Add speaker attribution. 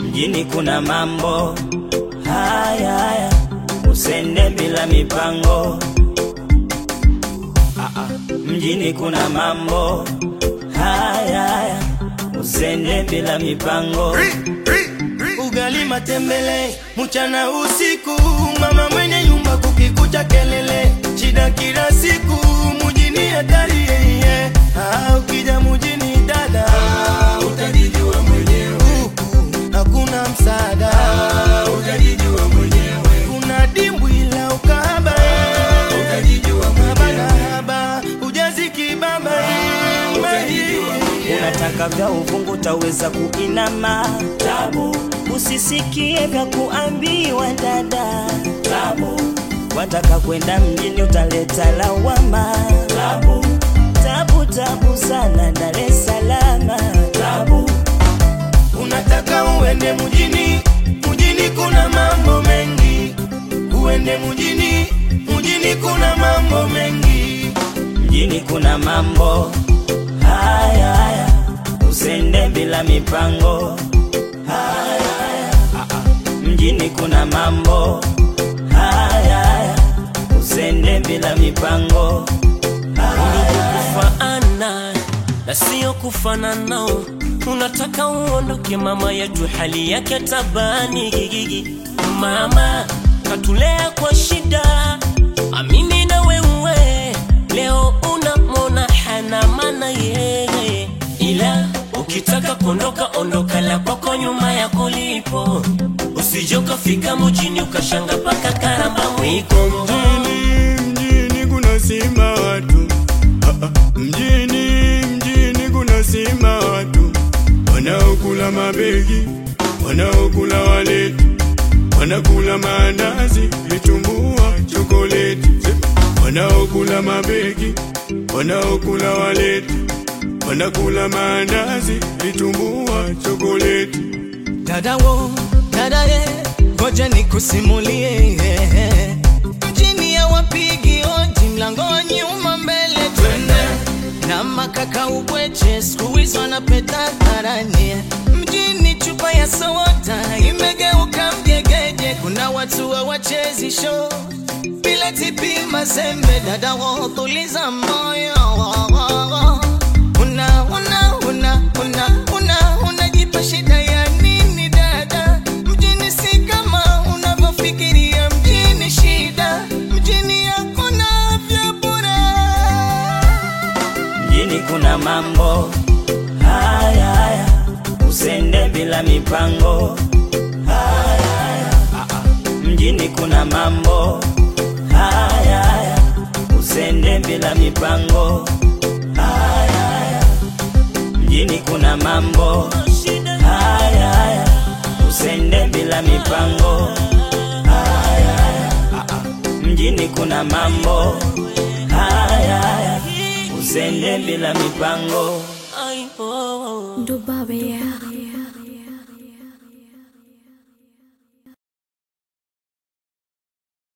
Speaker 1: mjini kuna mambo haya, usende bila mipango. Mjini kuna mambo haya, usende bila mipango. Ugali matembele, mchana usiku, mama mwenye nyumba kukikucha kelele. Shida kila siku, mjini hatari yeye. Ukija mjini dada, utajijua mwenyewe. Hakuna msaada, utajijua mwenyewe. Kuna dimbwi la ukahaba, utajijua mwenyewe. Ujaziki baba, unataka vya uvungu taweza kuinama. Tabu, usisikie vya kuambiwa dada. Tabu, wataka kwenda mjini utaleta lawama. Tabu, tabu, tabu sana Dar es Salaam. Tabu, unataka uende mjini, mjini kuna mambo mengi. Uende mjini, mjini kuna mambo mengi. Mjini kuna mambo haya, usende bila mipango. Mjini kuna mambo haya, usende bila mipango.
Speaker 2: Kufaana na sio kufanana. Unataka uondoke mama yetu hali yake tabani gigigi. Mama katulea kwa shida, amini na wewe leo unamona hana maana yeye. Ila ukitaka kuondoka ondoka la kwako nyuma ya kulipo. Usijoka fika mjini ukashanga paka karamba mwiko.
Speaker 3: Mjini kuna sima watu. Mjini kuna sima watu. Wanaokula mabegi, wanaokula waleti, wanakula mandazi, vitumbua, chokoleti. Wanaokula mabegi, wanaokula waleti, wanakula mandazi, vitumbua, chokoleti.
Speaker 4: Dada wo, dada ye, ngoja nikusimulie. Mjini ya wapigi oji, mlango nyuma mbele twende. Na makaka ubweche, siku hizi wanapeta tarani. Mjini chupa ya soda, imegeuka mgegeje. Kuna watu wachezi show, bila tipi mazembe. Dada wo, tuliza moyo. Unajipa shida ya nini dada? Mjini si kama unavyofikiria. Mjini shida, mjini hakuna vya bure.
Speaker 1: Mjini kuna mambo haya, usende bila mipango. Mjini kuna mambo haya, usende bila mipango. Mjini kuna mambo haya, usende bila mipango. Mjini kuna mambo haya, usende bila mipango.
Speaker 2: Ay, oh, oh.
Speaker 5: Dubai, yeah.